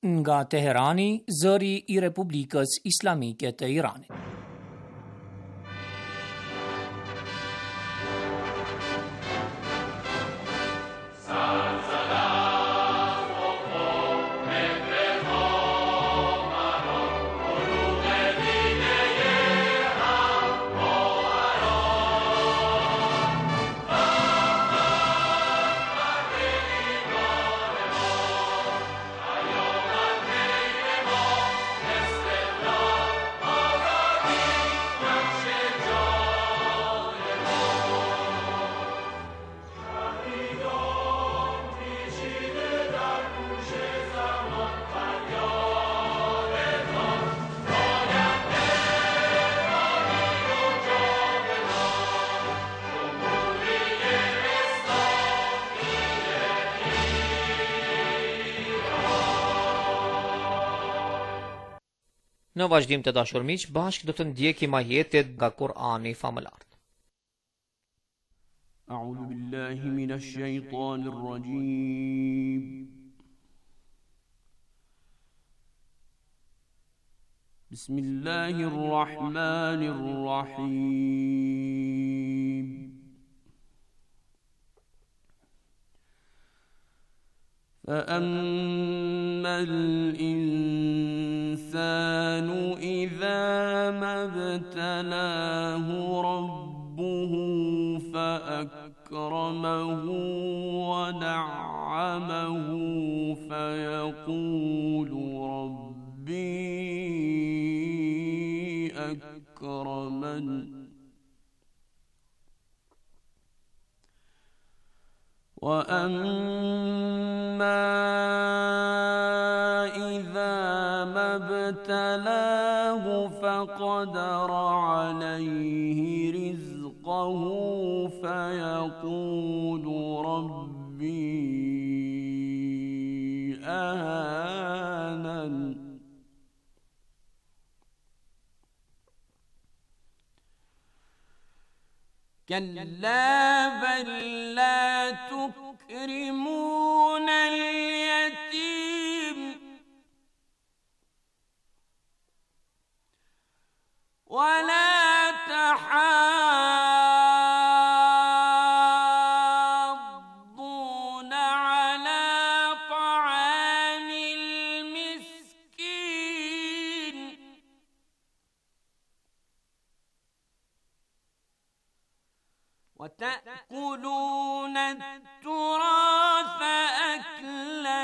nga Teherani, zëri I Republikës Islamike të Iranit. Në vazhdim të dashur miq, bashkë do të ndjekim ajetet nga Kur'ani famëlar. A'udhu billahi minash shaitanir rajim. Bismillahir rahmanir rahim. فأما الإنسان إذا ما ابتلاه ربه فأكرمه ونعمه فيقول ربي أكرمن وأما إذا ما ابتلاه فقدر عليه رزقه فيقول ربي أهانن كلا بل لا تكرمون اليتيم ولا تحاضون على طعام المسكين وتأكلون التراث أكلا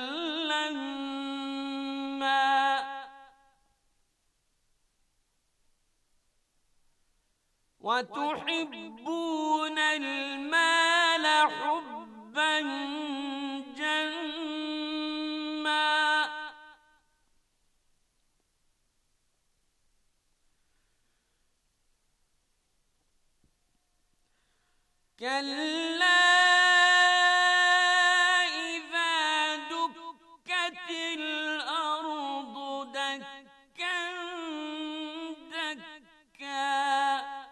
لما وتحبون المال حبا جما كلا إذا دكت الأرض دكا دكا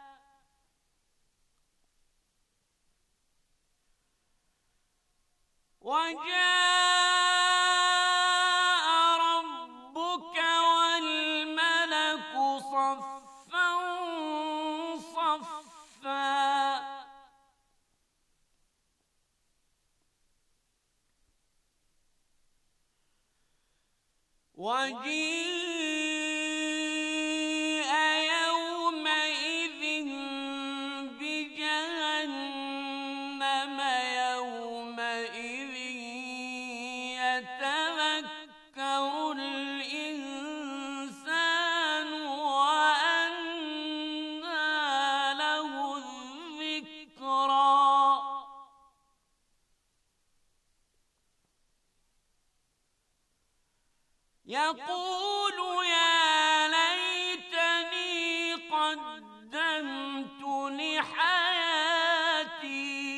وجاء ربك والملك صفا صفا وجيء يومئذ بجهنم يومئذ يتذكر الإنسان وأنى له الذكرى يقول يا ليتني قدمت لحياتي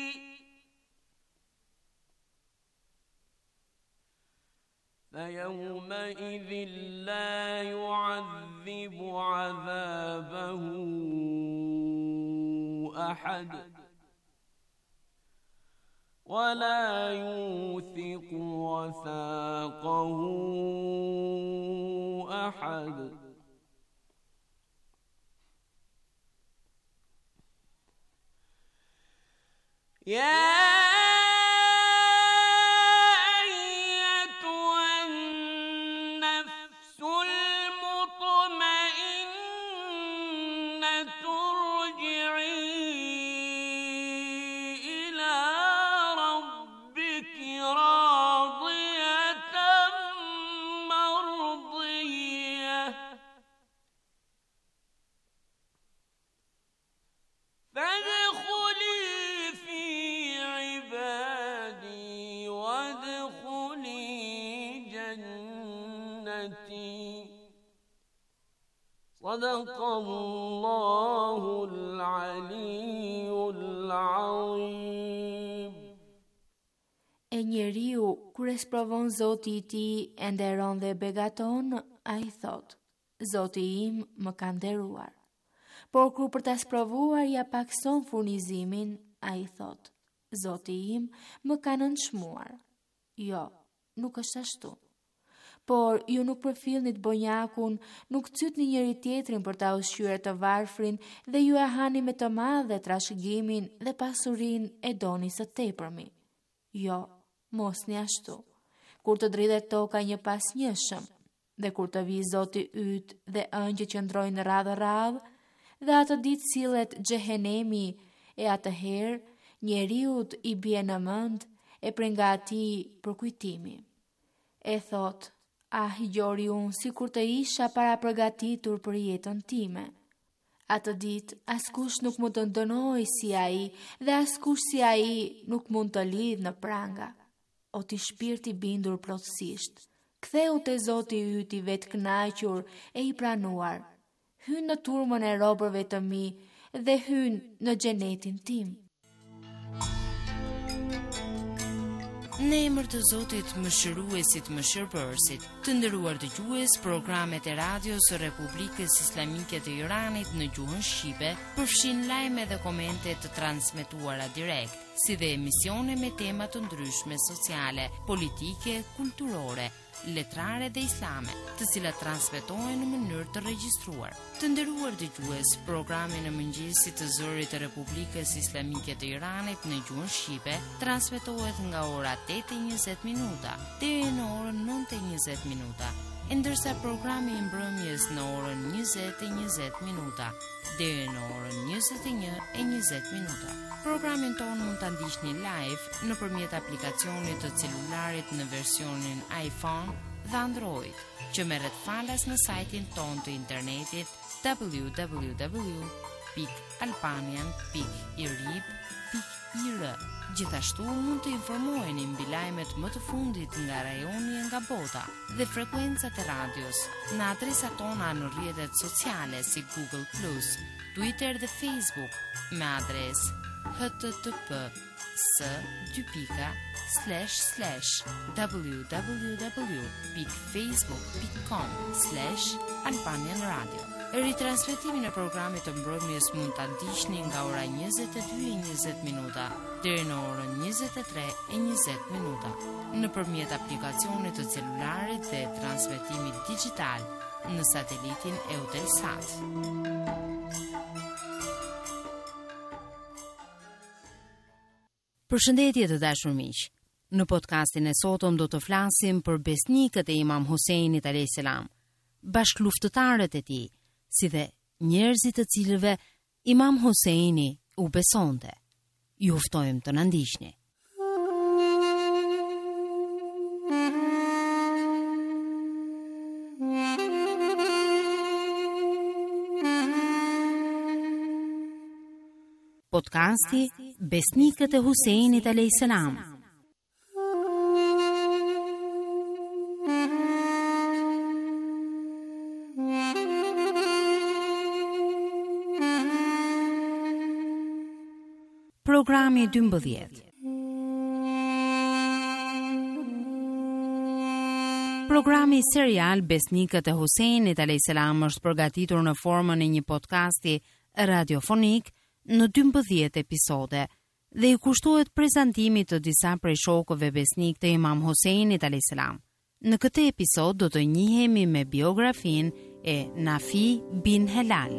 فيومئذ لا يعذب عذابه أحد ولا يوثق وثاقه أحد يا صدق الله العلي العظيم. E njeriu, kur e sprovon Zoti I tij e nderon dhe begaton, ai thot: Zoti im më ka nderuar. Por kur për ta sprovuar ja pakson furnizimin, ai thot: Zoti im më ka nënçmuar. Jo, nuk është ashtu. Por ju nuk përfillnit bonjakun, nuk cytni njëri tjetrin për ta ushqyer të varfrin dhe ju e hani me të madhe trashëgimin dhe pasurinë e doni së tepërmi. Jo, mos një ashtu. Kur të dridhet toka një pas njëshëm, dhe kur të vi Zoti yt dhe ëngjëjt që ndrojnë radhë, dhe atë ditë sillet xhehenemi, e atëherë njeriut I bie në mend e prej nga atij për kujtimi. E thot: Ah, gjori unë si kur të isha para përgatitur për jetën time. Atë ditë, askush nuk mund të ndënoj si ai dhe askush si ai nuk mund të lidh në pranga. O ti shpirti bindur plotësisht, ktheu te Zoti yt I vetë kënaqur e I pranuar. Hyn në turmën e robërve të mi dhe hyn në xhenetin tim. Në emër të Zotit Mëshiruesit Mëshirbërësit, të nderuar dëgjues, programet e radios së Republikës Islamike të Iranit në gjuhën shqipe përfshin lajme dhe komente të transmetuara direkt, si dhe emisione me tema të ndryshme sociale, politike, kulturore, letrare dhe islame, të cilat transmetohen në mënyrë të regjistruar. Të nderuar dëgjues, programi në mëngjesit të zërit të Republikës Islamike të Iranit në gjuhën shqipe transmetohet nga ora 8:20 minuta deri në orën 9:20 minuta, ndërsa programi I mbrëmjes në orën 20:20 minuta deri në orën 21:20 minuta. Programin ton mund ta ndiqni live nëpërmjet aplikacionit të celularit në versionin iPhone dhe Android, që merret falas në sajtin ton të internetit www.albanian.irib.ir. Gjithashtu mund të informoheni mbi lajmet më të fundit nga rajoni e nga bota dhe frekuencat e radios në adresat tona në rrjetet sociale si Google+, Twitter dhe Facebook me adresë http://www.facebook.com/albanianradio. Ritransmetimin e programit të mbrëmjes mund ta ndiqni nga ora 22:20 minuta deri në orën 23:20 minuta nëpërmjet aplikacionit të celularit dhe transmetimit digjital në satelitin Eutelsat. Përshëndetje të dashur miq. Në podcastin e sotëm do të flasim për besnikët e Imam Husejnit alayhis salam, bashkëluftëtarët e tij, si dhe njerëzit të cilëve Imam Husejni u besonte. Ju ftojmë të na ndiqni. Podcasti Besnikët e Husejnit alayhis salam. Programi 12. Programi serial Besnikët e Husejnit alayhis salam është përgatitur në formën e një podcasti radiofonik në 12 episode dhe I kushtohet prezantimit të disa prej shokëve besnik të Imam Husejnit alayhis salam. Në këtë episod do të njihemi me biografin e Nafi bin Helal.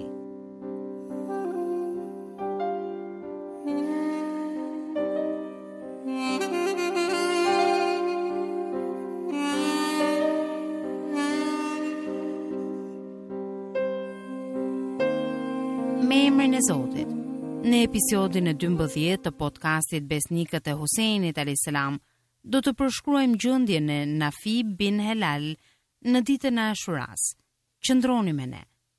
Me emrin e Zotit. Në episodin e 12 të podcastit Besnikët e Husejnit a.s. do të përshkruajmë gjendjen e Nafi bin Helal në ditën e Ashuras. Qëndroni me ne.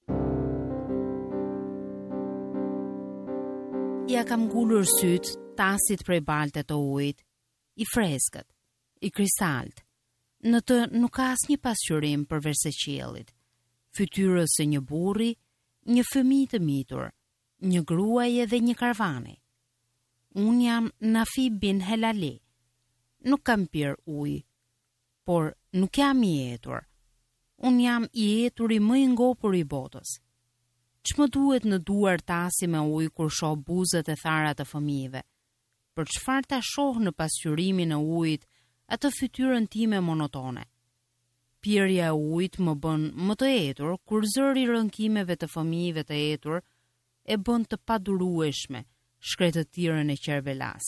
Ja kam ngulur syt tasit prej balte të ujit, i freskët, i kristalt, në të nuk ka asnjë pasqyrim përveç se qiellit, fytyrës së një burri, një fëmijë të mitur, një gruaje dhe një karvani. Unë jam Nafi bin Helali. Nuk kam pirë ujë, por nuk jam i etur. Unë jam i eturi më i ngopur i botës. Ç'më duhet në duar tasi me ujë kur shoh buzët e thara të fëmijëve? Për çfarë ta shoh në pasqyrimin e ujit atë fytyrën time monotone? Pirja e ujit më bën më të etur kur zëri i rënkimeve të fëmijëve të etur e bën të padurueshme shkretëtirën e qervelas.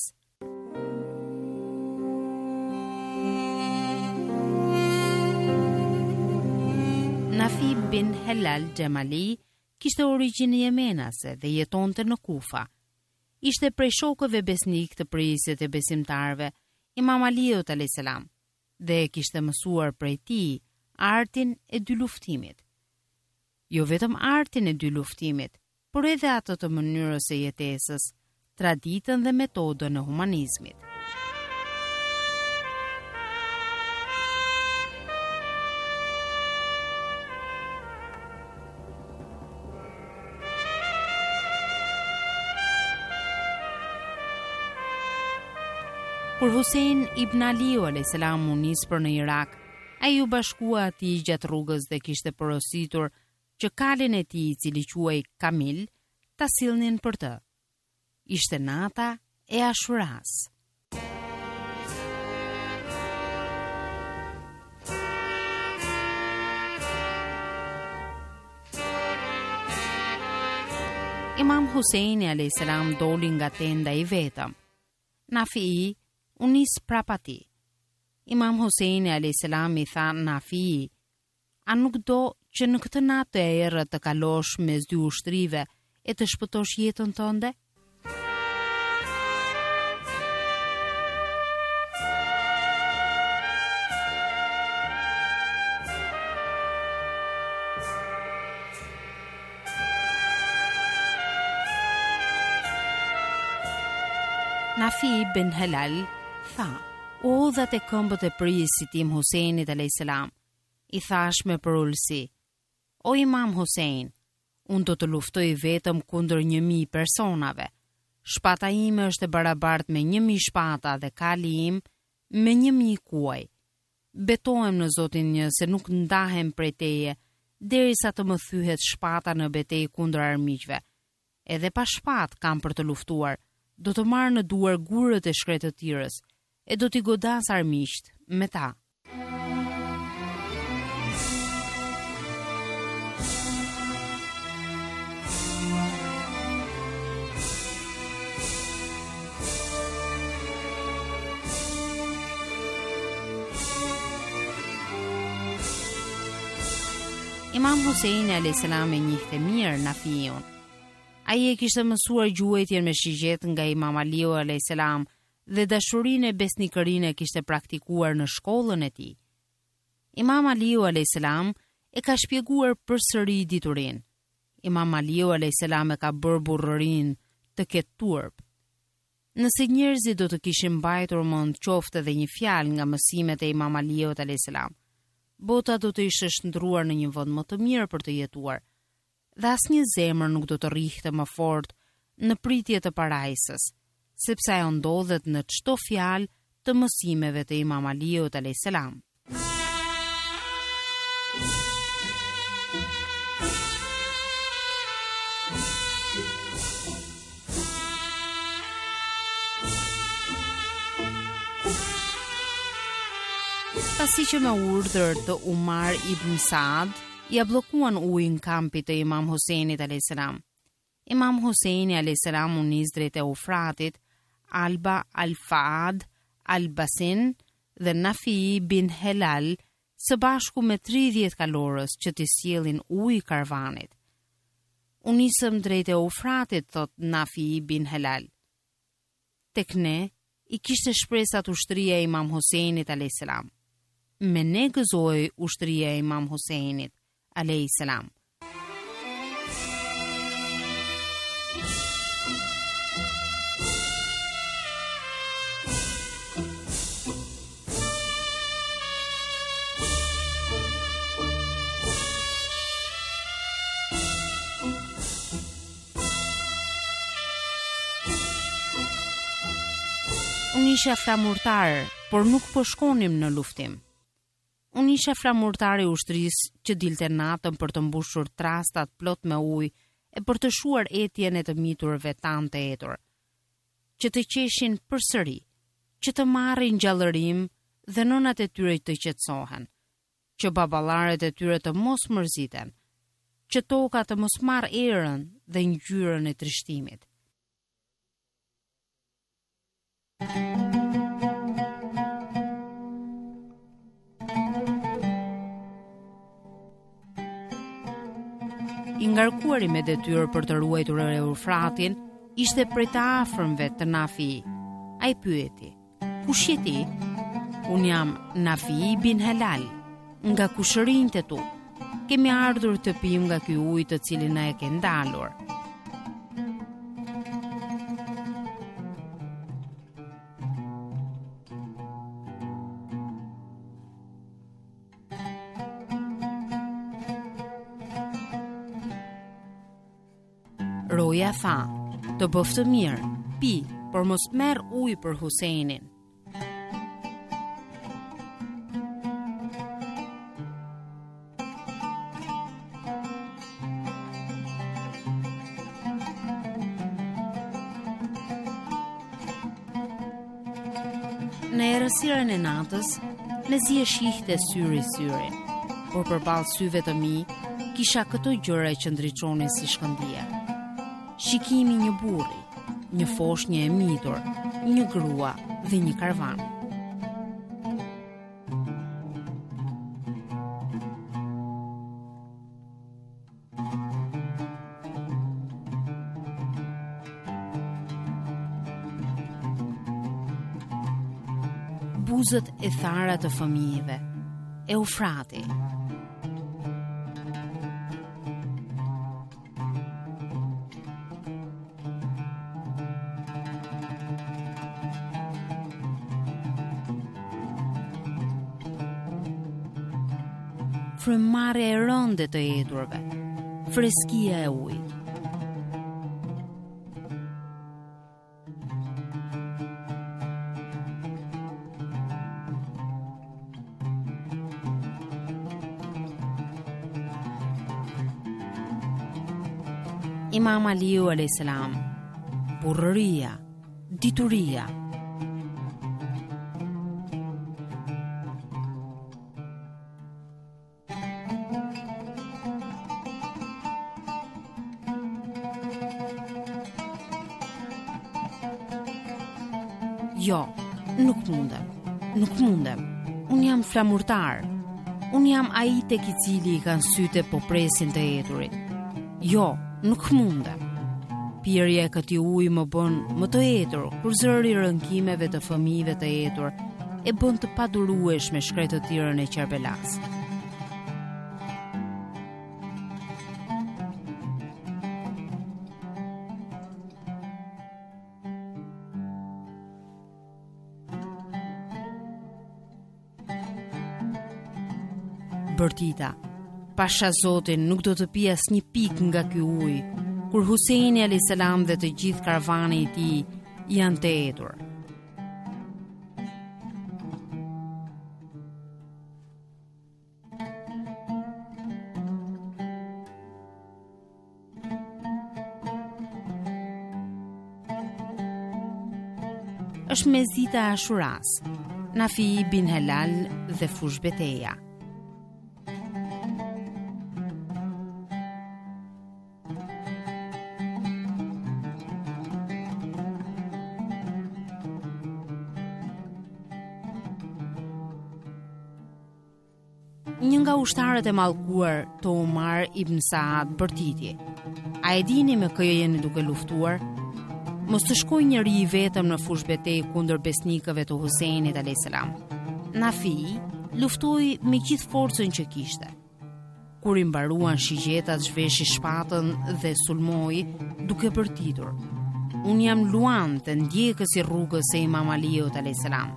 Nafi bin Helal Gjemali kishte origjinë jemenase dhe jetonte në Kufa. Ishte prej shokëve besnik të prisit e besimtarve, Imam Aliut a.s. dhe kishte mësuar prej tij artin e dy luftimit. Jo vetëm artin e dy luftimit, por edhe atë të mënyrës së jetesës, traditën dhe metodën e humanizmit. Kur Husein ibn Aliu a.s. u nis për në Irak, ai u bashkua atij gjatë rrugës dhe kishte porositur që kalin e tij, i cili quhej Kamil, ta sillnin për të. Ishte nata e Ashuras. Imam Huseini a.s. doli nga tenda i vetëm. Nafi u nis prapa tij. Imam Huseini a.s. i tha Nafi, a nuk do që në këtë natë e errët të kalosh mes dy ushtrive e të shpëtosh jetën tënde? Nafi bin Helal tha, o dhat e këmbët e prisit tim Huseinit a.s. I thash me përullësi, o Imam Husein, unë do të luftoj vetëm kundër 1000 personave. Shpata ime është e barabart me 1000 shpata dhe kali im me 1000 kuaj. Betohem në Zotin një se nuk ndahem prej teje, derisa të më thyhet shpata në betejë kundër armiqve. Edhe pa shpat kam për të luftuar, do të marrë në duar gurët e shkretëtirës e do t'i godas armiqt me ta. Imam Huseini a.s. e njihte mirë Nafiun. Ai e kishte mësuar gjuhëtjen me shigjet nga Imam Aliu a.s. dhe dashurinë e besnikërinë e kishte praktikuar në shkollën e tij. Imam Aliu a.s. e ka shpjeguar përsëri diturinë. Imam Aliu a.s. e ka bërë burrërinë të ketë turp. Nëse njerëzit do të kishin mbajtur mend qoftë edhe një fjalë nga mësimet e Imam Aliut a.s., bota do të ishte shndruar në një vend më të mirë për të jetuar, dhe asnjë zemër nuk do të rrihte më fort në pritje të parajsës, sepse ajo ndodhet në çdo fjalë të mësimeve të Imam Aliut a.s. Pasi që me urdhër të Umar ibn Saad, ja bllokuan ujin kampit të Imam Husajnit a.s. Imam Husajni a.s. u nis drejt Eufratit, Alba al-Faad, al-Basin dhe Nafi bin Helal, së bashku me 30 kalorës që t'i sjellin ujë karvanit. U nisëm drejt Eufratit, thot Nafi bin Helal. Tek ne i kishte shpresat ushtria e Imam Husajnit a.s. Me ne gëzoi ushtria e Imam Husajnit a.s. Unë isha flamurtar, por nuk po shkonim në luftim. Unë isha flamurtar i ushtrisë që dilte natën për të mbushur trastat plot me ujë e për të shuar etjen e të miturve tanë të etur, që të qeshin përsëri, që të marrin gjallërim dhe nënat e tyre të qetësohen, që baballaret e tyre të mos mërziten, që toka të mos marrë erën dhe ngjyrën e trishtimit. I ngarkuari me detyrë për të ruajtur Eufratin, ishte prej të afërmve të Nafi. Ai pyeti: "Kush je ti?" "Unë jam Nafi bin Helal, nga kushërinjtë tu. Kemi ardhur të pim nga ky ujë të cilin na e ke ndalur." Roja tha: "Të bëf të mirë, pi, por mos merr ujë për Husajnin." Në errësirën e natës, mezi e shihte syri, por përballë syve të mi, kisha këto gjëra që ndriçonin si shkëndija. Shikimi një burri, një foshnjë e mitur, një grua dhe një karvan. Buzët e thara të fëmijëve, Eufrati. Frymëmarrja e rëndë të eturve, freskia e ujit. Imam Aliu a.s. Burrëria, dituria. Jo, nuk mundem. Unë jam flamurtar. Unë jam ai tek i cili i kanë sytë po presin të eturit. Jo, nuk mundem. Pirja e këtij uji më bën më të etur, kur zëri rënkimeve të fëmijëve të etur e bën të padurueshme shkretëtirën e Qerbelas. Bërtita, pasha Zotin nuk do të pi asnjë pikë nga ky ujë, kur Husajni a.s. dhe të gjithë karavani i tij janë të etur. Është mezita e Ashuras. Nafi bin Helal dhe Fush Beteja. Një nga ushtarët e mallkuar të Umar ibn Saad bërtiti: "A e dini me kë jeni duke luftuar? Mos të shkoj njëri i vetëm në fush betejë kundër besnikëve të Husejnit alayhis salam." Nafi luftoi me gjithë forcën që kishte. Kur i mbaruan shigjetat, zhveshi shpatën dhe sulmoi duke bërtitur: "Unë jam Luan të ndjekës i rrugës së Imam Aliut alayhis salam."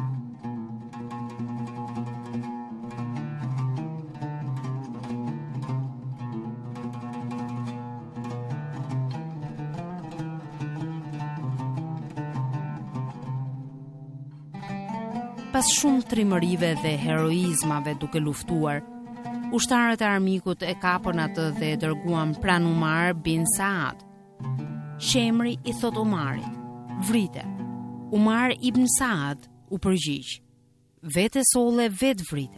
Pas shumë trimërive dhe heroizmave duke luftuar, ushtarët e armikut e kapën atë dhe e dërguan pran Umar bin Saad. Shemri i thot Umarit: "Vrite." Umar ibn Saad u përgjigj: "Vete solle, vet vrite."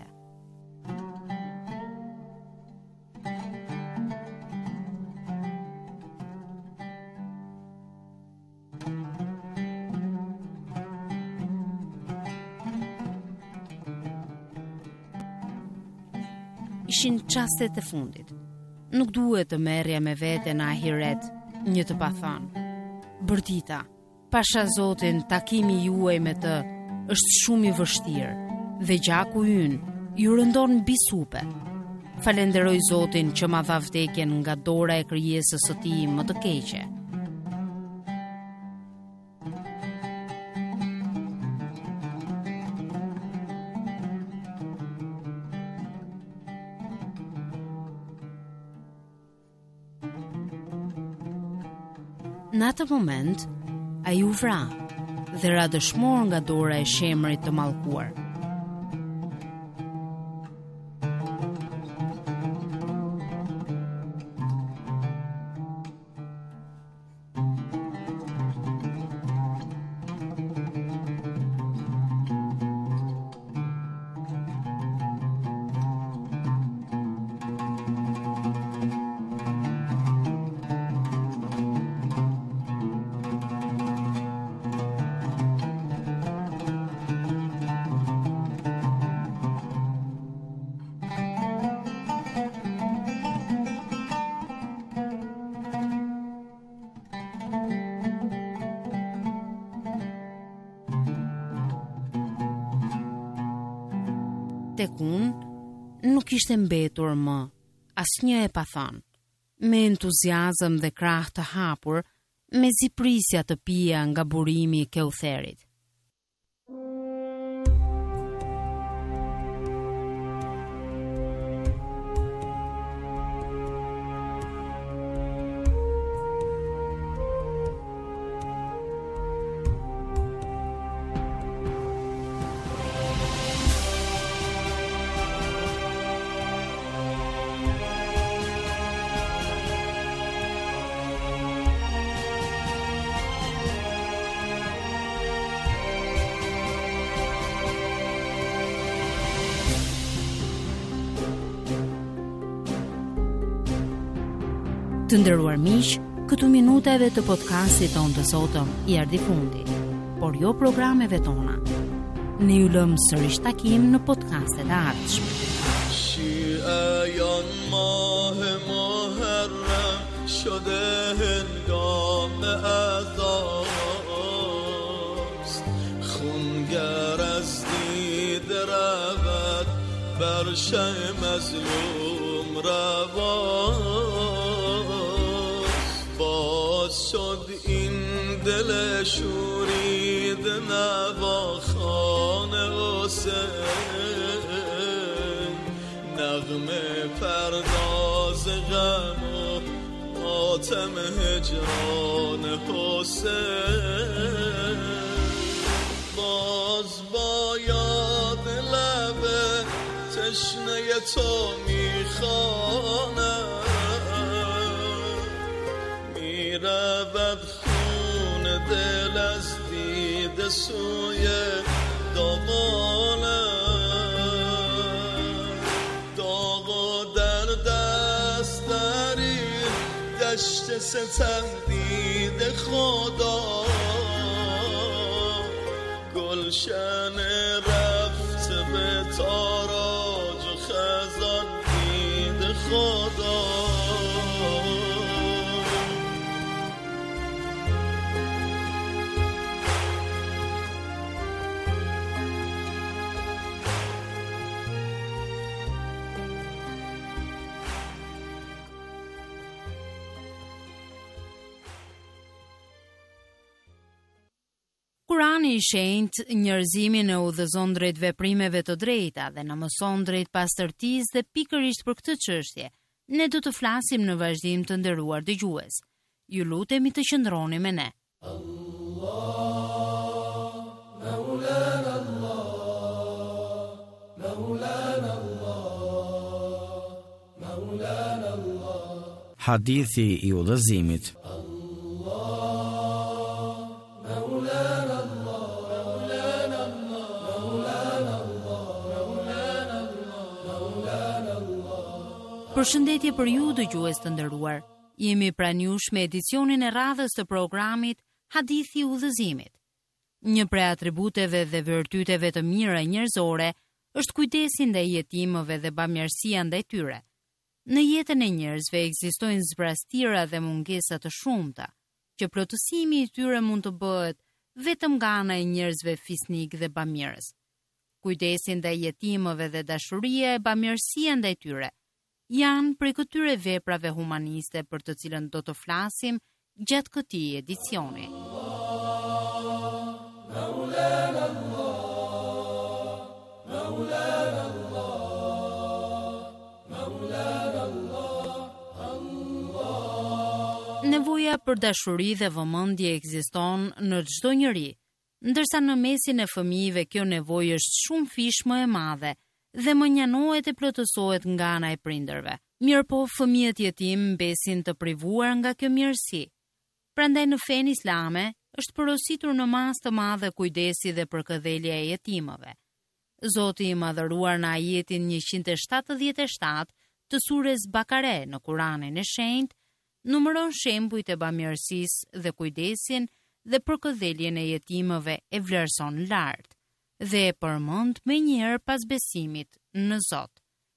Ishin çastet e fundit. Nuk duhet të merrja me vete në ahiret një të pathënë: "Bërtita, pasha Zotin, takimi juaj me të është shumë i vështirë dhe gjaku ynë ju rëndon mbi supe. Falenderoj Zotin që ma dha vdekjen nga dora e krijesës së tij më të keqe." Në atë moment, ai u vra dhe ra dëshmor nga dora e shemrit të mallkuar. Tek unë nuk ishte mbetur më asnjë e pathën. Me entuziazëm dhe krah të hapur, me ziprisja të pija nga burimi i Keutherit. Të nderuar miq, këtu minutave të podcastit tonë të sotëm i ardhi fundi, por jo programeve tona. Ne ju lëmë sërish takim në podcastet e ardhshme. شیعیان ماه محرم شده هنگام عزاست خونگر از دید رود بر شه مظلوم رواست باز شد این دل شورید نواخوان حسین نغمه پرداز غم و ماتم هجران حسین باز با یاد لب تشنه تو میخوانم میرود خون دل از دید سوی داغانه داغا در دست داری دشت ستم دیده خدا گلشن رفته به تاراج و خزان دیده خدا Kurani I shenjtë njerëzimin e udhëzon drejt veprimeve të drejta dhe na mëson drejt pastërtisë dhe pikërisht për këtë çështje, ne do të flasim në vazhdim të nderuar dëgjues. Ju lutemi të qëndroni me ne. Hadithi I udhëzimit. Përshëndetje për ju dëgjues të nderuar. Jemi pranë jush me edicionin e radhës të programit Hadithi I udhëzimit. Një prej atributeve dhe virtyteve të mira njerëzore është kujdesi ndaj jetimëve dhe bamirësia ndaj tyre. Në jetën e njerëzve ekzistojnë zbrastira dhe mungesa të shumta, që plotësimi I tyre mund të bëhet vetëm nga ana e njerëzve fisnik dhe bamirës. Kujdesi ndaj jetimëve dhe dashuria e bamirësia ndaj tyre janë prej këtyre veprave humaniste për të cilën do të flasim gjatë këtij edicioni. Nevoja për dashuri dhe vëmendje ekziston në çdo njeri, ndërsa në mesin e fëmijëve kjo nevojë është shumë fish më e madhe dhe më njanohet e plotësohet nga ana e prindërve. Mirëpo fëmijët jetim mbesin të privuar nga kjo mirësi. Prandaj në fenë islame është porositur në masë të madhe kujdesi dhe përkëdhelja e jetimëve. Zoti I madhëruar në ajetin 177 të surës Bakare në Kuranin e shenjtë numëron shembujt e bamirësisë dhe kujdesin dhe përkëdheljen e jetimëve e vlerëson lart dhe e përmend më njëherë pas besimit në Zot,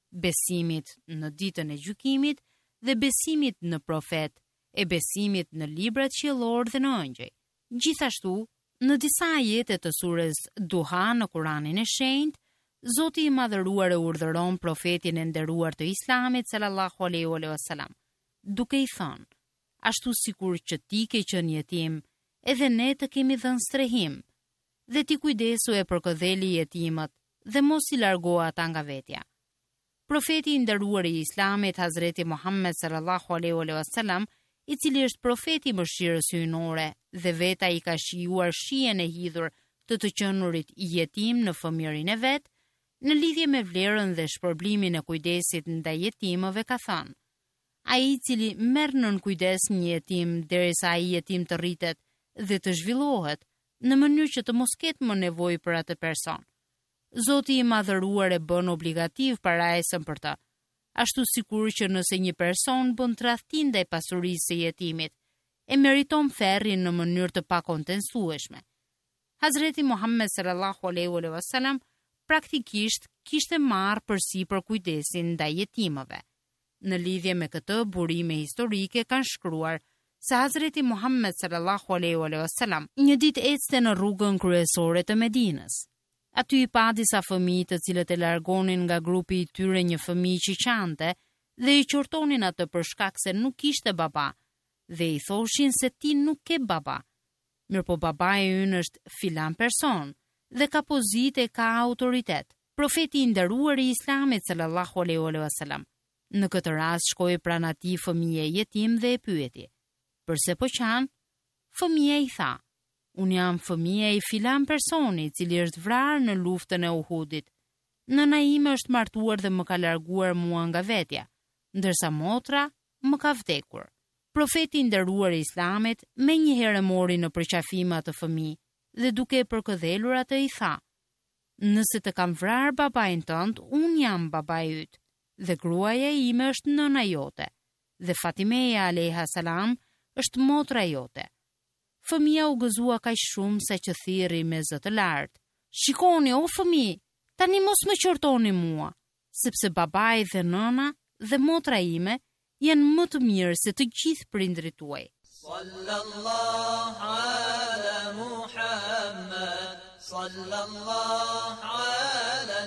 besimit në ditën e gjykimit dhe besimit në profet, e besimit në librat qiellor dhe në ëngjëj. Gjithashtu, në disa ajete të surës Duha në Kuranin e shenjtë, Zoti I madhëruar e urdhëron profetin e nderuar të Islamit sallallahu alaihi wasallam, duke I thënë: ashtu sikur që ti ke qenë jetim, edhe ne të kemi dhënë strehim, dhe ti kujdesu e përkëdheli jetimët dhe mos I largo ata nga vetja. Profeti I nderuar I Islamit Hazreti Muhammed sallallahu alaihi wasallam, I cili është profeti mëshirës hyjnore dhe veta I ka shijuar shijen e hidhur të qenurit jetim në fëmijërinë e vet, në lidhje me vlerën dhe shpërblimin e kujdesit ndaj jetimëve ka thënë: ai I cili merr nën kujdes një jetim derisa ai jetim të rritet dhe të zhvillohet në mënyrë që të mos ketë më nevojë për atë person, Zoti I madhëruar e bën obligativ parajsën për të, ashtu sikur që nëse një person bën tradhti ndaj pasurisë së jetimit, e meriton ferrin në mënyrë të pakontensueshme. Hazreti Muhammed sallallahu alaihi wasallam praktikisht kishte marrë përsipër kujdesin ndaj jetimëve. Në lidhje me këtë, burime historike kanë shkruar se Hazreti Muhammed sallallahu alaihi wasallam një ditë ecste në rrugën kryesore të Medinës. Aty I pa disa fëmijë të cilët e largonin nga grupi I tyre një fëmijë që qante dhe I qortonin atë për shkak se nuk kishte baba dhe I thoshin se ti nuk ke baba. Mirëpo babai ynë është filan person dhe ka pozitë e ka autoritet. Profeti I nderuar I Islamit sallallahu alaihi wasallam në këtë rast shkoi pranë atij fëmijë jetim dhe e pyeti: "Përse po qan?" Fëmia I tha: "Unë jam fëmia I filan personi I cili është vrarë në luftën e Uhudit. Nëna ime është martuar dhe më ka larguar mua nga vetja, ndërsa motra më ka vdekur." Profeti I nderuar I Islamit menjëherë mori në përqafim atë fëmijë dhe duke e përkëdhelur atë I tha: Nëse të kam vrarë babain tënd, unë jam babai yt, dhe gruaja ime është nëna jote, dhe Fatimeja alayha salam është motra jote. Fëmia u gëzua kaq shumë sa që thirri me zë të lartë. Shikoni, o fëmijë, tani mos më qortoni mua, sepse babai dhe nëna dhe motra ime janë më të mirë se të gjithë prindrit tuaj. Sallallahu ala Muhammad, sallallahu ala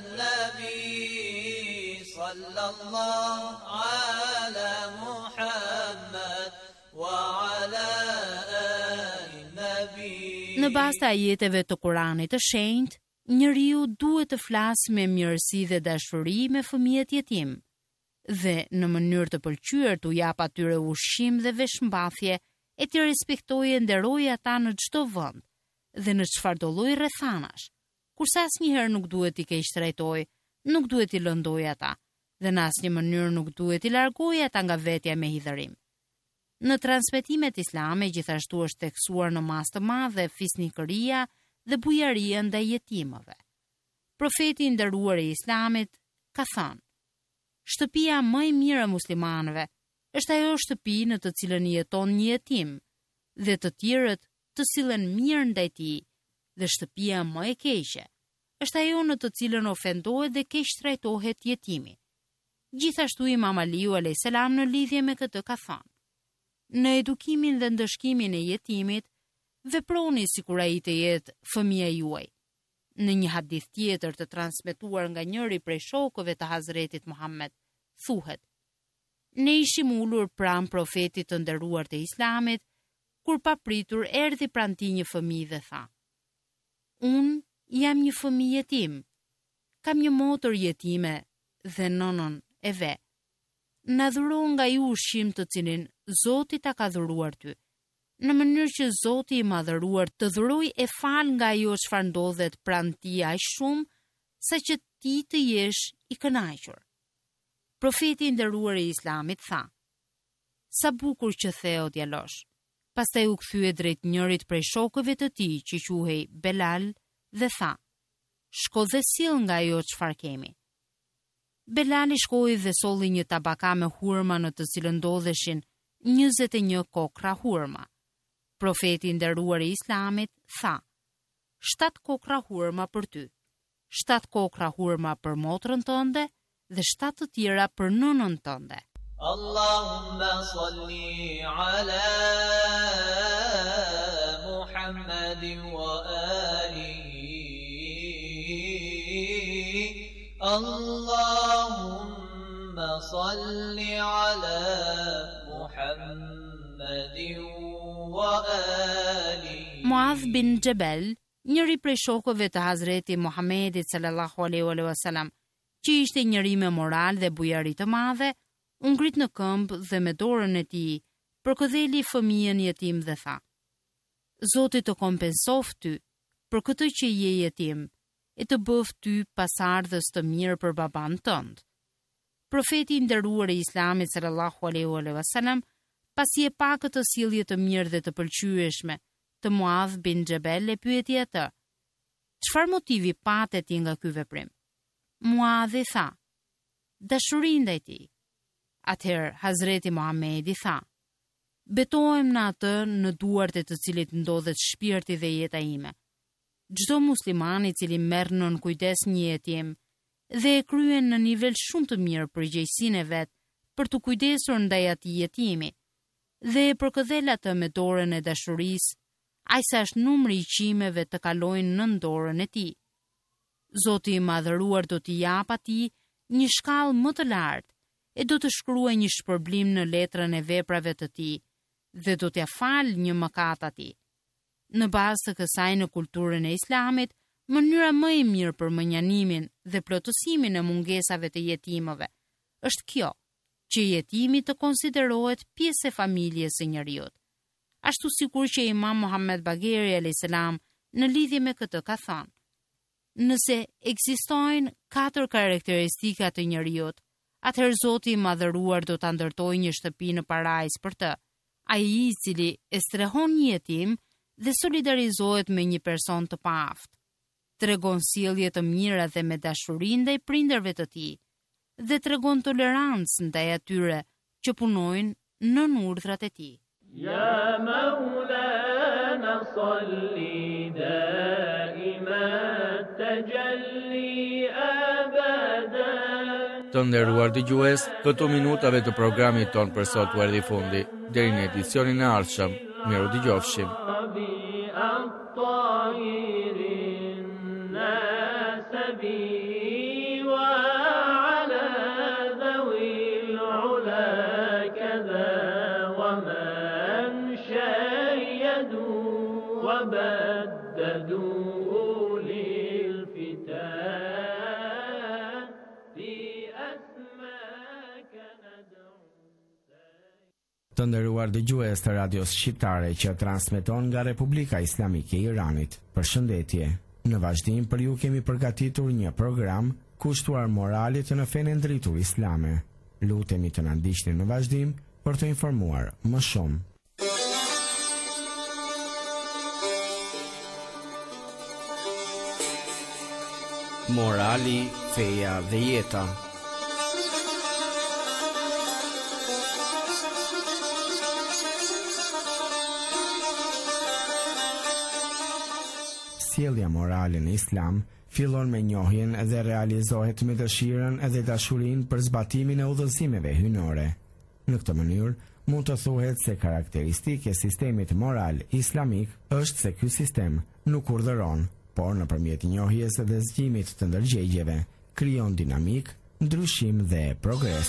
nabi, sallallahu ala Muhammad wa ala ali nabi. Në bazë të ajeteve të Kuranit të shenjtë, njeriu duhet të flasë me mirësi dhe dashuri me fëmijët jetim, dhe në mënyrë të pëlqyer t'u jap atyre ushqim dhe veshmbathje, e të respektojë e nderojë ata në çdo vend dhe në çfarëdo lloj rrethanash. Kurse asnjëherë nuk duhet t'i keq trajtojë, nuk duhet t'i lëndojë ata, dhe në asnjë mënyrë nuk duhet t'i largojë ata nga vetja me hidhërim. Në transmetimet islame gjithashtu është theksuar në masë të madhe fisnikëria dhe bujaria ndaj jetimëve. Profeti i nderuar i Islamit ka thënë: "Shtëpia më e mirë e muslimanëve është ajo shtëpi në të cilën jeton një jetim, dhe të tjerët të sillen mirë ndaj tij, dhe shtëpia më e keqe është ajo në të cilën ofendohet dhe keq trajtohet jetimi." Gjithashtu Imam Aliu alayhis salam në lidhje me këtë ka thënë: "Në edukimin dhe ndëshkimin e jetimit, veproni sikur ai të jetë fëmia juaj." Në një hadith tjetër të transmetuar nga njëri prej shokëve të Hazretit Muhammed, thuhet: "Ne ishim ulur pranë profetit të nderuar të Islamit, kur papritur erdhi pranë tij një fëmijë dhe tha: Unë jam një fëmijë jetim, kam një motër jetime dhe nënën e vet. Na dhuro nga ju ushqim të cilin Zoti ta ka dhuruar ty, në mënyrë që Zoti i madhëruar të dhuroj e fal nga ajo çfarë ndodhet pranë tij aq shumë, sa që ti të jesh i kënaqur." Profeti i nderuar i Islamit tha: "Sa bukur që the o djalosh." Pastaj u kthye drejt njërit prej shokëve të tij që quhej Belal dhe tha: "Shko dhe sill nga ajo çfarë kemi." Belali shkoi dhe solli një tabaka me hurma në të cilën ndodheshin 21 kokra hurma. Profeti i nderuar i Islamit tha: 7 kokra hurma për ty, 7 kokra hurma për motrën tënde dhe 7 të tjera për nënën tënde. Allahumma salli ala Muhammadin wa alihi. Allahumma salli ala Muhammadin wa alihi. Muadh bin Jabal, njëri prej shokëve të Hazreti Muhammedit sallallahu alaihi wasallam, që ishte njëri me moral dhe bujari të madhe, u ngrit në këmbë dhe me dorën e tij përkëdheli fëmijën jetim dhe tha: "Zoti të kompensoft ty për këtë që je jetim, e të bëft ty pasardhës të mirë për baban tënd." Profeti i nderuar i Islamit sallallahu alaihi wasallam, pasi e pa këtë sjellje të mirë dhe të pëlqyeshme të Muadh bin Jabal, e pyeti atë: "Çfarë motivi patë ti nga ky veprim?" Muadh i tha: "Dashuri ndaj tij." Atëherë Hazreti Muhamedi tha: "Betohem në atë në duart e të cilit ndodhet shpirti dhe jeta ime. Çdo musliman i cili merr nën kujdes një jetim dhe e kryen në nivel shumë të mirë përgjegjësinë e vet për të kujdesur ndaj atij jetimi dhe e përkëdhel atë me dorën e dashurisë, aq sa është numri i qimeve të kalojnë nën dorën e tij. Zoti i madhëruar do t'i jap atij një shkallë më të lartë e do të shkruaj një shpërblim në letrën e veprave të tij dhe do t'ia falë një mëkat atij." Në bazë të kësaj, në kulturën e Islamit, mënyra më e mirë për mënjanimin dhe plotësimin e mungesave të jetimëve është kjo, që jetimi të konsiderohet pjesë e familjes së njeriut. Ashtu sikur që Imam Muhammed Bagheri a.s. në lidhje me këtë ka thënë: "Nëse ekzistojnë 4 karakteristika të njeriut, atëherë Zoti i madhëruar do ta ndërtojë një shtëpi në parajs për të. Ai i cili e strehon një jetim dhe solidarizohet me një person të paaft." tregon sjellje të mira dhe me dashuri ndaj prindërve të tij dhe tregon tolerancë ndaj atyre që punojnë nën urdhrat e tij. Ya Maulana salli daiman tajalli abadan. Të nderuar dëgjues, këto minutave të programit ton për sot u erdhi fundi. Deri në edicionin e ardhshëm, miru dëgjofshim. Të nderuar dëgjues të radios shqiptare që transmeton nga Republika Islamike e Iranit. Përshëndetje. Në vazhdim për ju kemi përgatitur një program kushtuar moralit në fenë ndritur islame. Lutemi të na ndiqni në vazhdim për të informuar më shumë. Morali, feja dhe jeta. Sjellja morale në Islam fillon me njohjen dhe realizohet me dëshirën dhe dashurinë për zbatimin e udhëzimeve hyjnore. Në këtë mënyrë, mund të thuhet se karakteristike e sistemit moral islamik është se ky sistem nuk urdhëron, por nëpërmjet njohjes dhe zgjimit të ndërgjegjeve, krijon dinamik, ndryshim dhe progres.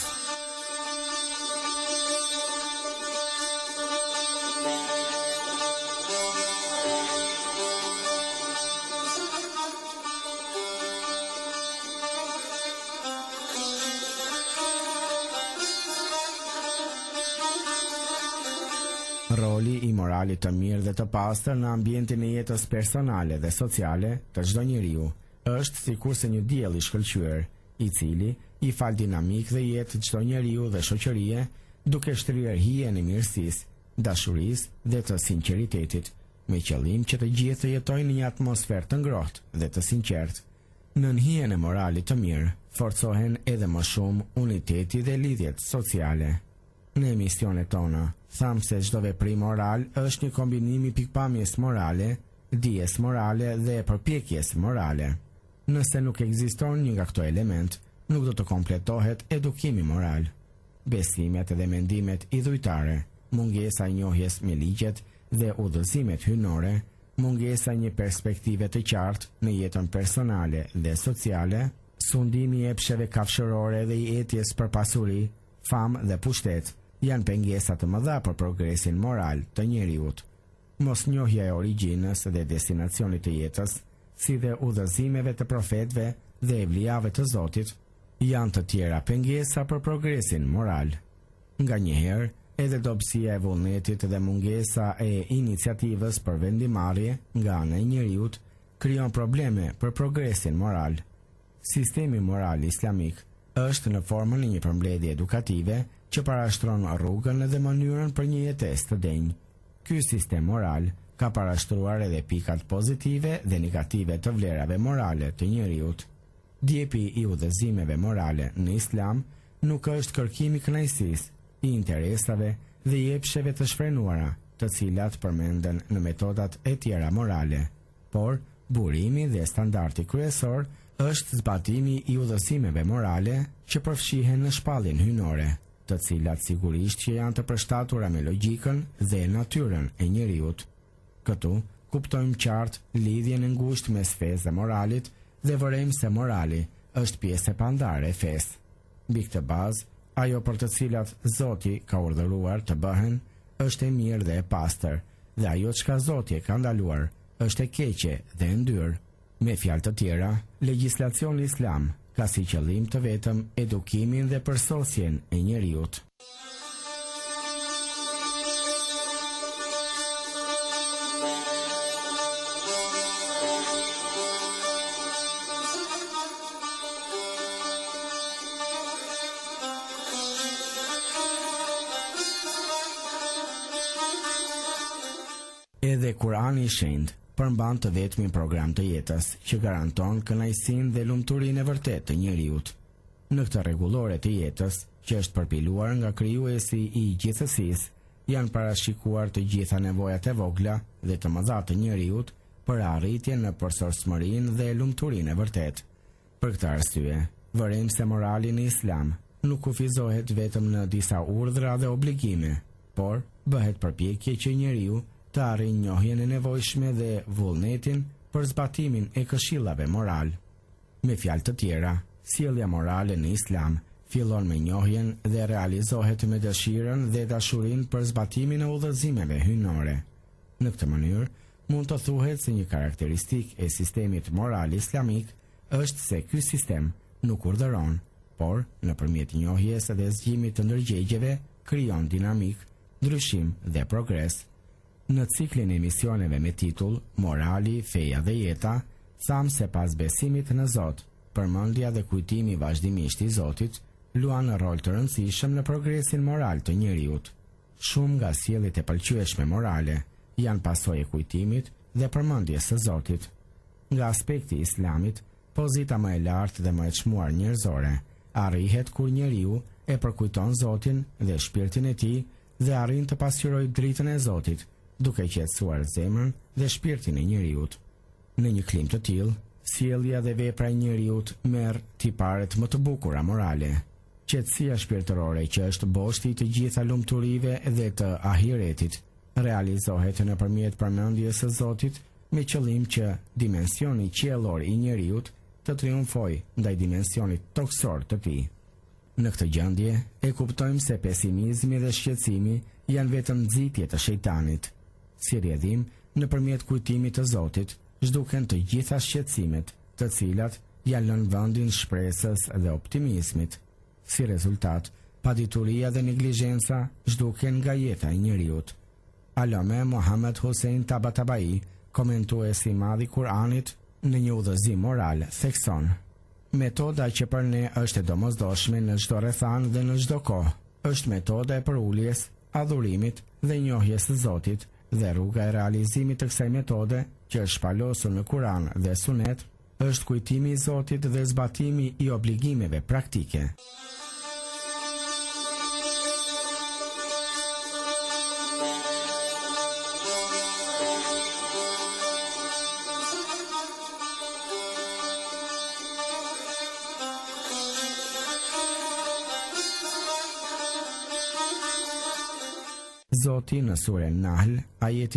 Roli i moralit të mirë dhe të pastër në ambientin e jetës personale dhe sociale të çdo njeriu është sikurse një diell i shkëlqyer, i cili i fal dinamik dhe jetë çdo njeriu dhe shoqërie, duke shtrirë hijen e mirësisë, dashurisë dhe të sinqeritetit, me qëllim që të gjithë të jetojnë në një atmosferë të ngrohtë dhe të sinqertë. Nën hijen e moralit të mirë, forcohen edhe më shumë uniteti dhe lidhjet sociale. Në emisionet tona, thamë se çdo veprim moral është një kombinim i pikpamjes morale, dijes morale dhe përpjekjes morale. Nëse nuk ekziston një nga këto element, nuk do të kompletohet edukimi moral. Besimet dhe mendimet idhujtare, mungesa e njohjes me ligjet dhe udhëzimet hyjnore, mungesa e një perspektive të qartë në jetën personale dhe sociale, sundimi i epsheve kafshërore dhe i etjes për pasuri, famë dhe pushtet, janë pengesa të mëdha për progresin moral të njeriut. Mosnjohja e origjinës dhe destinacionit të jetës, si dhe udhëzimeve të profetëve dhe evlijave të Zotit, janë të tjera pengesa për progresin moral. Nganjëherë, edhe dobësia e vullnetit dhe mungesa e iniciativës për vendimarrje nga ana e njeriut krijon probleme për progresin moral. Sistemi moral islamik është në formën e një përmbledhje edukative që parashtron rrugën dhe mënyrën për një jetesë të denjë. Ky sistem moral ka parashtruar edhe pikat pozitive dhe negative të vlerave morale të njeriut. Djepi i udhëzimeve morale në Islam nuk është kërkimi i kënaqësisë, i interesave dhe i epsheve të shfrenuara, të cilat përmenden në metodat e tjera morale, por burimi dhe standardi kryesor është zbatimi i udhëzimeve morale që përfshihen në shpalljen hyjnore, të cilat sigurisht që janë të përshtatura me logjikën dhe natyrën e njeriut. Këtu kuptojmë qartë lidhjen e ngushtë mes fesë dhe moralit dhe vërejmë se morali është pjesë e pandare e fesë. Mbi këtë bazë, ajo për të cilat Zoti ka urdhëruar të bëhen është e mirë dhe e pastër, dhe ajo çka Zoti e ka ndaluar është e keqe dhe e ndyrë. Me fjalë të tjera, legjislacioni islam ka si qëllim të vetëm edukimin dhe përsosjen e njeriut. Edhe Kurani i Shenjtë përmban të vetmin program të jetës që garanton kënaqësinë dhe lumturinë e vërtetë të njeriut. Në këtë rregullore të jetës, që është përpiluar nga krijuesi i gjithësisë, janë parashikuar të gjitha nevojat e vogla dhe të mëdha të njeriut për arritjen në përsosmërinë dhe lumturinë e vërtetë. Për këtë arsye, vërim se morali në Islam nuk kufizohet vetëm në disa urdhra dhe obligime, por bëhet përpjekje që njeriu të arrijë njohjen e nevojshme dhe vullnetin për zbatimin e këshillave moral. Me fjalë të tjera, sjellja morale në Islam fillon me njohjen dhe realizohet me dëshirën dhe dashurinë për zbatimin e udhëzimeve hyjnore. Në këtë mënyrë, mund të thuhet se një karakteristikë e sistemit moral islamik është se ky sistem nuk urdhëron, por nëpërmjet njohjes dhe zgjimit të ndërgjegjeve krijon dinamik, ndryshim dhe progres. Në ciklin e emisioneve me titull Morali, Feja dhe Jeta, thamë se pas besimit në Zot, përmendja dhe kujtimi vazhdimisht i Zotit luan një rol të rëndësishëm në progresin moral të njeriut. Shumë nga sjelljet e pëlqyeshme morale janë pasojë e kujtimit dhe përmendjes së Zotit. Nga aspekti i Islamit, pozita më e lartë dhe më e çmuar njerëzore arrihet kur njeriu e përkujton Zotin dhe shpirtin e tij dhe arrin të pasqyrojë dritën e Zotit, duke qetësuar zemrën dhe shpirtin e njeriut. Në një klim të tillë, sjellja dhe vepra e njeriut merr tiparet më të bukura morale. Qetësia shpirtërore, që është boshti i të gjitha lumturive dhe të ahiretit, realizohet nëpërmjet përmendjes së Zotit me qëllim që dimensioni qiellor i njeriut të triumfojë ndaj dimensionit toksor të tij. Në këtë gjendje, e kuptojmë se pesimizmi dhe shqetësimi janë vetëm nxitje të shejtanit. Si rrjedhim, nëpërmjet kujtimit të Zotit, zhduken të gjitha shqetësimet, të cilat janë lënë vendin shpresës dhe optimizmit. Si rezultat, padituria dhe neglizhenca zhduken nga jeta e njeriut. Allame Muhammad Hussein Tabatabai, komentuesi i madh i Kuranit, në një udhëzim moral, thekson: metoda që për ne është e domosdoshme në çdo rrethan dhe në çdo kohë, është metoda e përuljes, adhurimit dhe njohjes së Zotit, dhe rruga e realizimit të kësaj metode, që është shpalosur në Kur'an dhe Sunet, është kujtimi i Zotit dhe zbatimi i obligimeve praktike. Zoti në surën Nahl, ajeti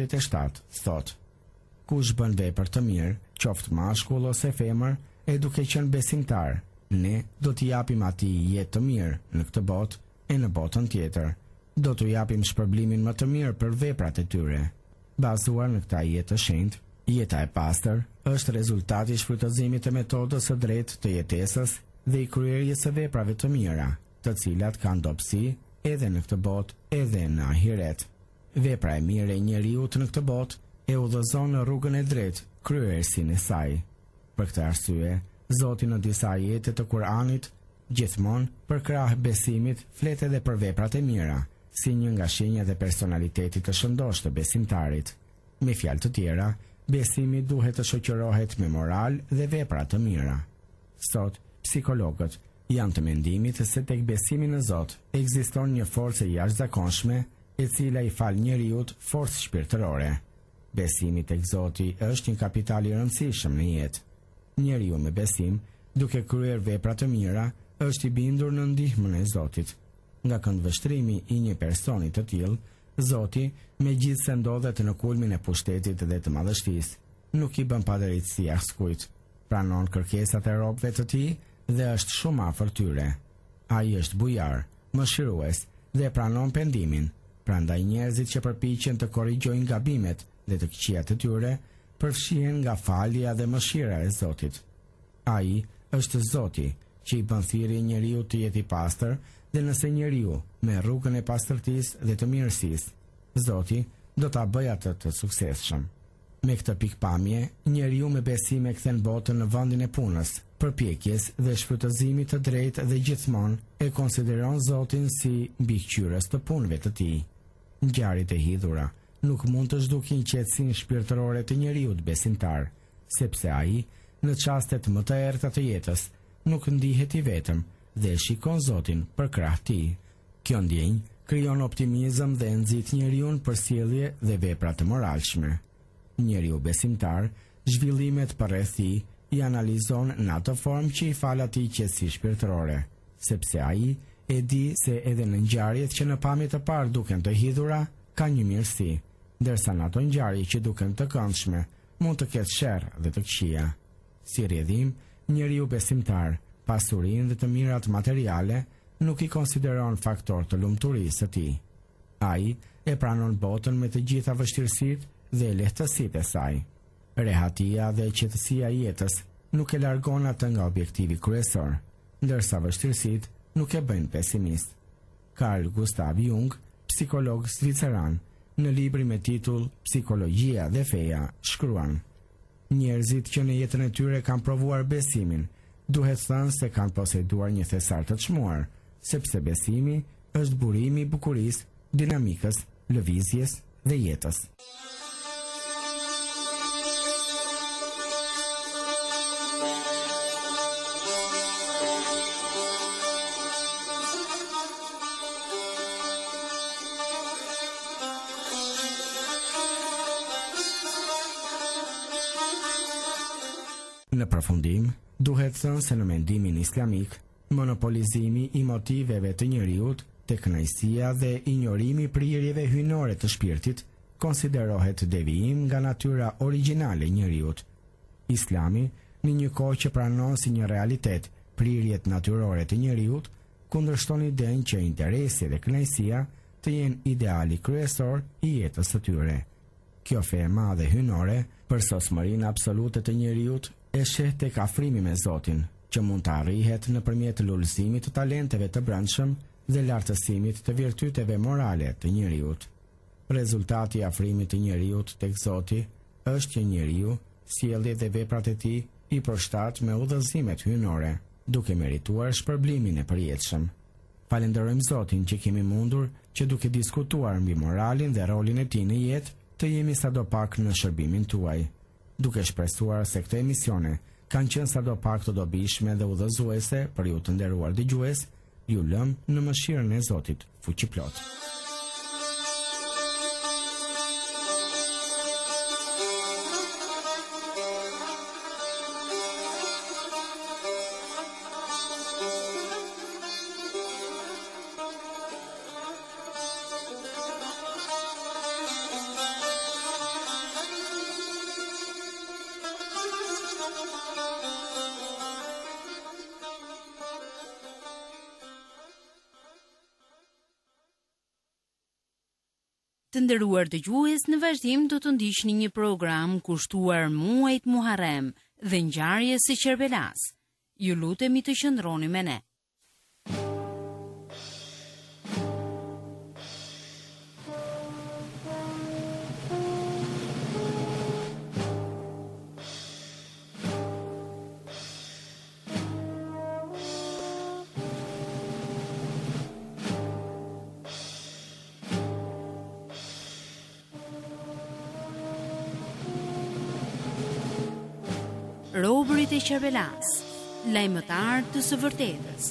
97, thot: kush bën vepër të mirë, qoftë mashkull ose femër, e duke qenë besimtar, ne do t'i japim atij jetë të mirë në këtë botë e në botën tjetër. Do t'u japim shpërblimin më të mirë për veprat e tyre. Bazuar në këtë ajet të shenjtë, jeta e pastër është rezultati i shfrytëzimit të metodës së drejtë të jetesës dhe i kryerjes së veprave të mira, të cilat kanë dobësi edhe në këtë botë, edhe në ahiret. Vepra e mirë e njeriut në këtë botë e udhëzon në rrugën e drejtë kryerjen e saj. Për këtë arsye, Zoti në disa ajete të Kuranit gjithmonë për krah besimit flet edhe për veprat e mira, si një nga shenjat e personalitetit të shëndosh të besimtarit. Me fjalë të tjera, besimi duhet të shoqërohet me moral dhe vepra të mira. Sot, psikologët janë të mendimit se tek besimi në Zot ekziston një forcë e jashtëzakonshme e cila i fal njeriut forcë shpirtërore. Besimi tek Zoti është një kapital i rëndësishëm në jetë. Njeriu me besim, duke kryer vepra të mira, është i bindur në ndihmën e Zotit. Nga këndvështrimi i një personi të tillë, Zoti, megjithse ndodhet në kulmin e pushtetit dhe të madhështisë, nuk i bën padrejtësi askujt. Pranon kërkesat e robëve të tij dhe është shumë afër tyre. Ai është bujar, mëshirues dhe pranon pendimin. Prandaj njerëzit që përpiqen të korrigjojnë gabimet dhe të këqijat e tyre përfshihen nga falja dhe mëshira e Zotit. Ai është Zoti që i bën thirrje njeriu të jetë i pastër, dhe nëse njeriu me rrugën e pastërtisë dhe të mirësisë, Zoti do ta bëjë atë të suksesshëm. Me këtë pikpamje, njeriu me besim e kthen botën në vendin e punës, përpjekjes dhe shfrytëzimit të drejtë dhe gjithmonë e konsideron Zotin si mbikëqyrës të punëve të tij. Ngjarjet e hidhura nuk mund të zhdukin qetësinë shpirtërore të njeriut besimtar, sepse ai, në çastet më të errta të jetës, nuk ndihet i vetëm dhe shikon Zotin për krah të tij. Kjo ndjenjë krijon optimizëm dhe nxit njeriun për sjellje dhe vepra të moralshme. Njeriu besimtar, zhvillimet përreth tij i analizon në atë formë që i fal atij qetësi shpirtërore, sepse ai e di se edhe në ngjarjet që në pamje të parë duken të hidhura, ka një mirësi, ndërsa në ato ngjarje që duken të këndshme, mund të ketë sherr dhe të këqija. Si rrjedhim, njeriu besimtar, pasurinë dhe të mirat materiale nuk i konsideron faktor të lumturisë së tij. Ai e pranon botën me të gjitha vështirësitë dhe lehtësitë e saj. Rehatia dhe qetësia e jetës nuk e largon atë nga objektivi kryesor, ndërsa vështirësitë nuk e bëjnë pesimist. Carl Gustav Jung, psikolog zviceran, në libri me titull Psikologjia dhe feja, shkruan: njerëzit që në jetën e tyre kanë provuar besimin, duhet thënë se kanë poseduar një thesar të çmuar, sepse besimi është burimi i bukurisë, dinamikës, lëvizjes dhe jetës. Në përfundim, duhet thënë se në mendimin islamik, monopolizimi i motiveve të njeriut, tek kënaqësia dhe injorimi i prirjeve hyjnore të shpirtit konsiderohet devijim nga natyra origjinale e njeriut. Islami, në një kohë që pranon si një realitet prirjet natyrore të njeriut, kundërshton idenë që interesi dhe kënaqësia të jenë ideali kryesor i jetës së tyre. Kjo fe e madhe hyjnore, për sosmërinë absolute të njeriut, e sheh tek afrimi me Zotin, që mund të arrihet nëpërmjet lullëzimit të talenteve të brendshëm dhe lartësimit të virtyteve morale të njeriut. Rezultati i afrimit të njeriut tek Zoti është që njeriu, sjelljet dhe veprat e tij i përshtat me udhëzimet hyjnore, duke merituar shpërblimin e përjetshëm. Falenderojmë Zotin që kemi mundur që duke diskutuar mbi moralin dhe rolin e tij në jetë, të jemi sadopak në shërbimin tuaj, duke shpresuar se këto emisione kanë qenë sadopak të dobishme dhe udhëzuese për ju të nderuar dëgjues, ju lëm në mëshirën e Zotit fuqiplot. Të nderuar dëgjues, në vazhdim do të ndiqni një program kushtuar muajit Muharrem dhe ngjarjes së Kerbelas. Ju lutemi të qëndroni me ne. Robërit e Kerbelas, lajmëtar të së vërtetës.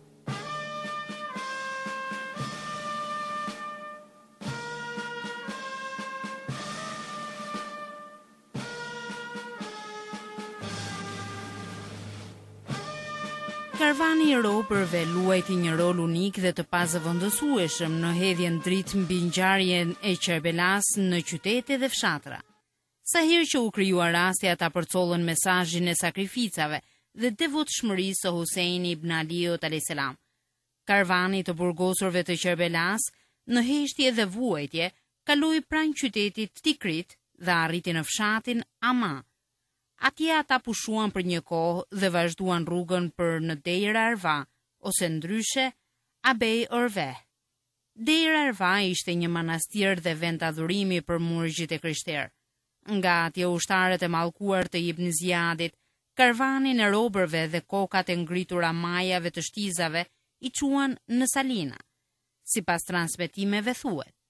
Karvani i robërve luajti një rol unik dhe të pazëvendësueshëm në hedhjen dritë mbi ngjarjen e Kerbelas në qytete dhe fshatra. Sa herë që u krijua rasti ata përcollën mesazhin e sakrificave dhe devotshmërisë së Huseini ibn Aliut a.s. Karvani të burgosurve të Kerbelas, në heshtje dhe vuajtje, kaloi pranë qytetit Tikrit dhe arriti në fshatin Ama. Atje ata pushuan për një kohë dhe vazhduan rrugën për në Deir Arva, ose ndryshe Abej Orve. Deir Arva ishte një manastir dhe vend adhurimi për murgjit e krishterë. Nga atje ushtarët e mallkuar të Ibn Ziyadit, karvanin e robërve dhe kokat e ngritura majave të shtizave i quan në Salina. Sipas transmetimeve thuhet,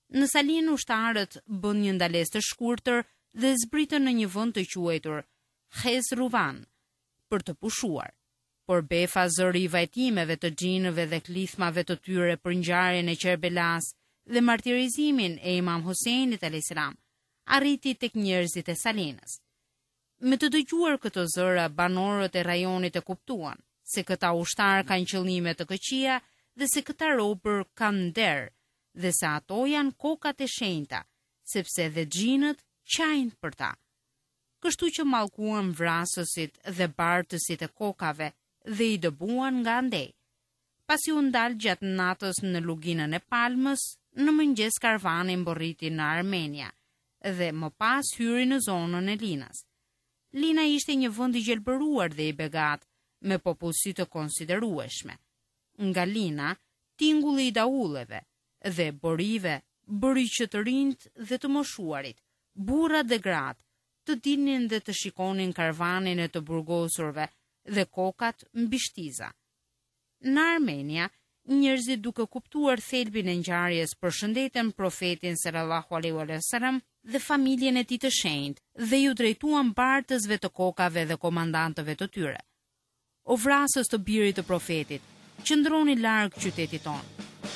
Në Salinë ushtarët bën një ndalesë të shkurtër dhe zbritën në një vend të quajtur Hes Ruvan për të pushuar. Por befa zëri i vajtimeve të xhinëve dhe klithmave të tyre për ngjarjen e Kerbelas dhe martirizimin e Imam Huseinit a.s. arriti tek njerëzit e Salinës. Me të dëgjuar këto zëra, banorët e rajonit e kuptuan se këta ushtar kanë qëllime të këqija dhe se këta robër kanë nder dhe se ato janë kokat e shenjta, sepse dhe xhinët qajnë për ta. Kështu që mallkuan vrasësit dhe bartësit e kokave dhe i dëbuan nga andej. Pasi u ndal gjatë natës në luginën e Palmës, në mëngjes karvani mborriti në Armenia dhe më pas hyri në zonën e Linas. Lina ishte një vend i gjelbëruar dhe i begat, me popullsi të konsiderueshme. Nga Lina, tingulli i daulleve dhe borive bëri që të rinjt dhe të moshuarit, burrat dhe gratë, të dilnin dhe të shikonin karvanin e të burgosurve dhe kokat mbi shtiza. Në Armenia, njerëzit duke kuptuar thelbin e ngjarjes përshëndeten profetin sallallahu alaihi wasallam dhe familjen e tij të shenjtë dhe ju drejtuan bartësve të kokave dhe komandantëve të tyre. O vrasës të birit të profetit, qëndroni larg qytetit tonë.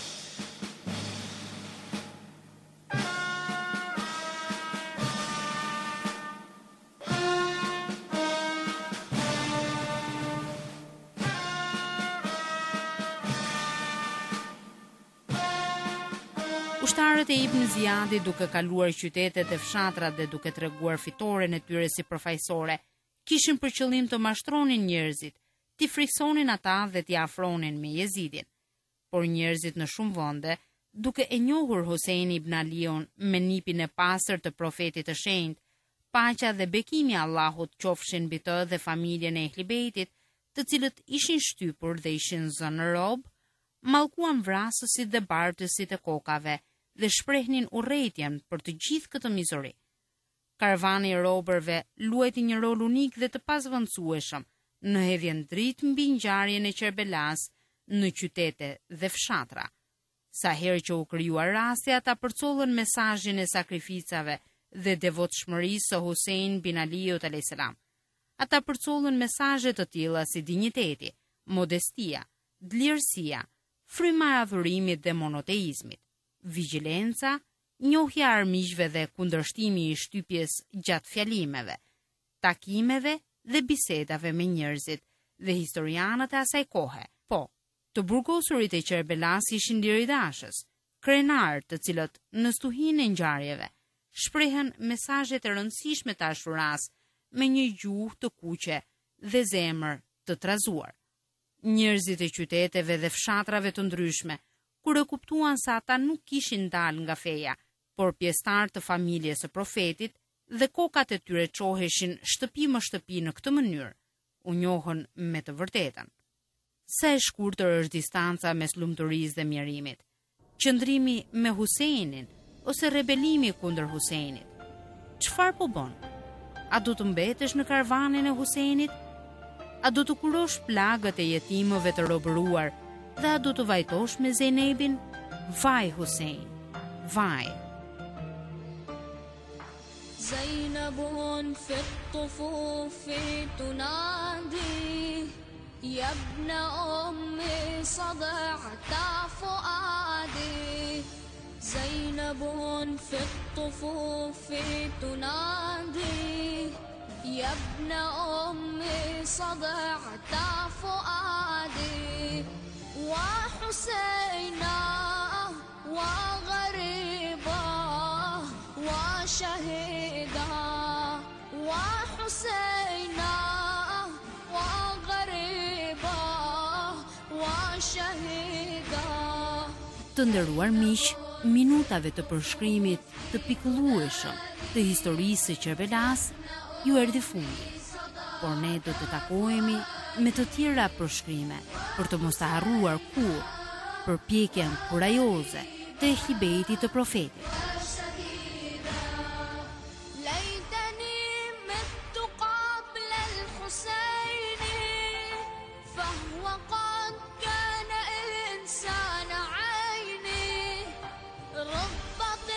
Ushtarët e Ibn Ziyadit, duke kaluar qytetet e fshatrat dhe duke treguar fitoren e tyre si përfaqësore, kishin për qëllim të mashtronin njerëzit, t'i friksonin ata dhe t'i afronin me Jezidin. Por njerëzit në shumë vende, duke e njohur Husein ibn Aliun me nipin e pastër të profetit të shenjtë, paqja dhe bekimi i Allahut qofshin mbi të dhe familjen e Ehli Bejtit, të cilët ishin shtypur dhe ishin zënë rob, mallkuan vrasësit dhe bartësit e kokave dhe shprehnin urrëtitjen për të gjithë këtë mizori. Karvani i robërve luajti një rol unik dhe të pasvendësueshëm në hedhjen dritë mbi ngjarjen e Kerbelas në qytete dhe fshatra. Sa herë që u krijuar rasti, ata përcollën mesazhin e sakrificave dhe devotshmërisë së Husein bin Aliut a.s. Ata përcollën mesazhe të tilla si dinjiteti, modestia, dlirësia, fryma e adhurimit dhe monoteizmit, vigjilenca, njohja e armiqve dhe kundërshtimi i shtypjes gjatë fjalimeve, takimeve dhe bisedave me njerëzit dhe historianët e asaj kohe. Po, të burgosurit e Kerbelas ishin liridashës, krenar të cilët në stuhinë e ngjarjeve shprehen mesazhe të rëndësishme të Ashuras me një gjuhë të kuqe dhe zemër të trazuar. Njerëzit e qyteteve dhe fshatrave të ndryshme, kur e kuptuan se ata nuk kishin dalë nga feja, por pjesëtar të familjes së profetit dhe kokat e tyre çoheshin shtëpi më shtëpi në këtë mënyrë, u njohën me të vërtetën. Sa e shkurtër është distanca mes lumturisë dhe mjerimit. Qëndrimi me Huseinin ose rebelimi kundër Huseinit. Çfarë po bën? A do të mbetesh në karvanin e Huseinit? A do të kurosh plagët e jetimëve të robëruar dhe a do të vajtosh me Zejnebin? Vaj Husein, vaj. زينب في الطفوف تنادي يا ابن أمي صدعت فؤادي زينب في الطفوف تنادي يا ابن أمي صدعت فؤادي وحسينا وغريبا وشهيدا وحسينا وغريبا وشهيدا. Të nderuar miq, minutave të përshkrimit të pikëllueshëm të historisë së Kerbelas ju erdhi fundi. Por ne do të takohemi me të tjera përshkrime për të mos të harruar kur përpjekjen kurajoze të Ehli Bejtit të profetit. رب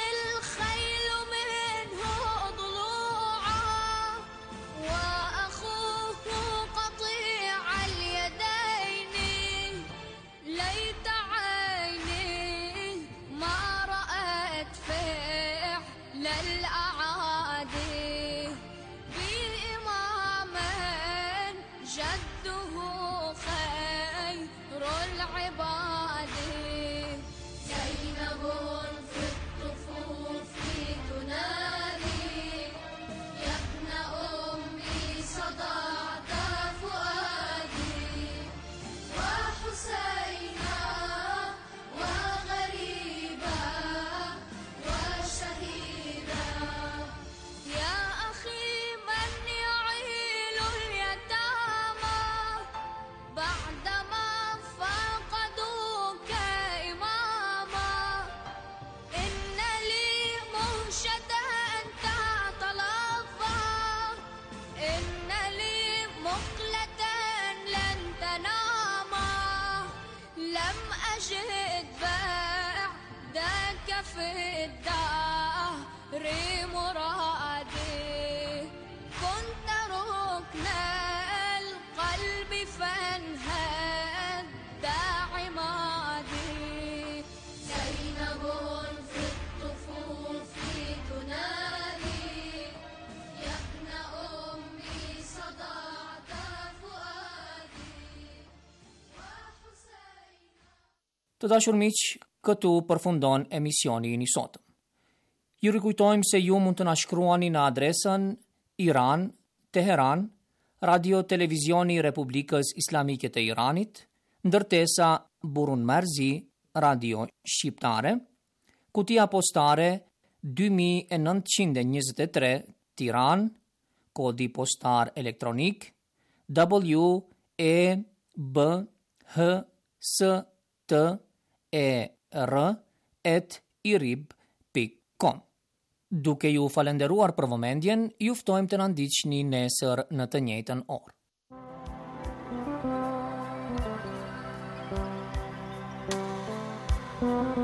جئت بعدك في الدهر مرادي كنت ركن القلب فانهد عمادي زينب في الطفوف تنادي يا ابن أمي صدعت فؤادي وحسين. Të dashur miq, këtu përfundon emisioni i sotëm. Ju rikujtojmë se ju mund të na shkruani në adresën Iran, Teheran, Radio Televizioni Republikës Islamike të Iranit, ndërtesa Burun Marzi, Radio Shqiptare, kutia postare 2923 Tiran, kodi postar elektronik WEBHSTER@irib.com. Duke ju falenderuar për vëmendjen, ju ftojmë të na ndiqni nesër në të njëjtën orë.